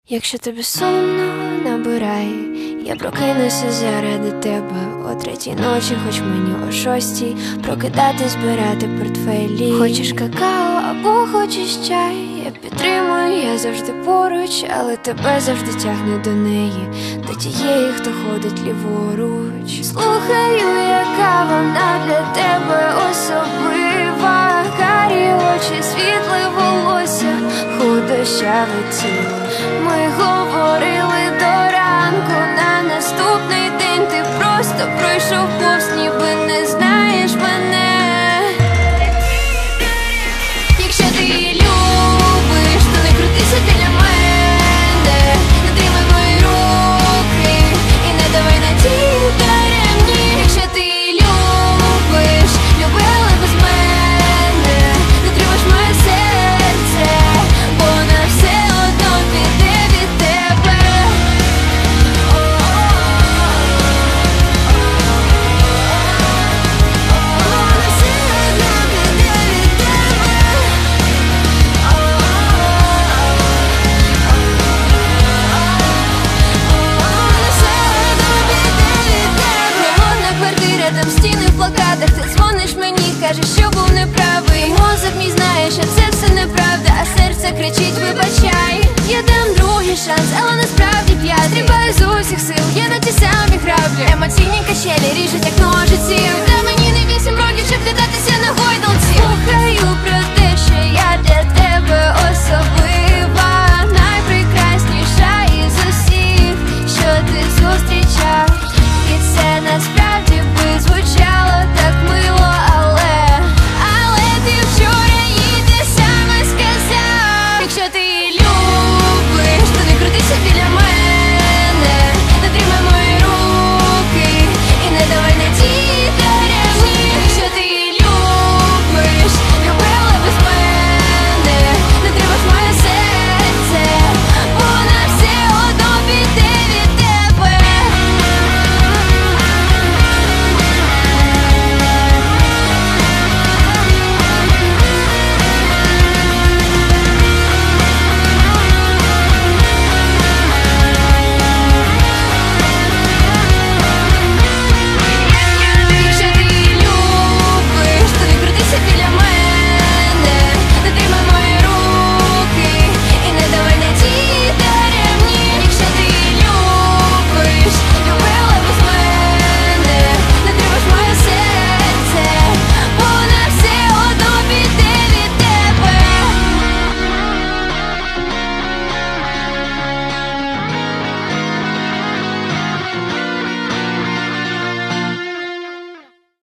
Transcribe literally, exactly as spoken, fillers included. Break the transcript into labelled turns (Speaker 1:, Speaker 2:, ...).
Speaker 1: Якщо тобі сумно, набирай, я прокинуся заради тебе о третій ночі, хоч мені о шостій прокидати, збирати портфелі. Хочеш какао або хочеш чай, я підтримую, я завжди поруч, але тебе завжди тягне до неї, до тієї, хто ходить ліворуч. Слухаю, яка вона для тебе особлива, карі очі, світле волосся, худощаве тіло. Ми говорили до ранку, на наступний день ти просто пройшов повз, ніби не знаєш мене. Якщо ти її любиш, то не крутися біля мене, не тримай мої руки і не давай на ті даремні. Якщо ти її любиш, люби, але без мене, не тримаєш моє серце, бо вона все одно піде від тебе. Вона все одно піде від тебе. Вона все одно піде від тебе. Холодна квартира, там стіни в плакатах, ти дзвониш мені, кажеш, що був неправий. Мозок мій знає, що це все неправда, а серце кричить, вибачай. Я дам другий шанс, але насправді п'ятий. Стрибаю з усіх сил, я на ті самі граблі. Емоційні качелі ріжуть, як ножиці. Та мені не вісім років, щоб додатися.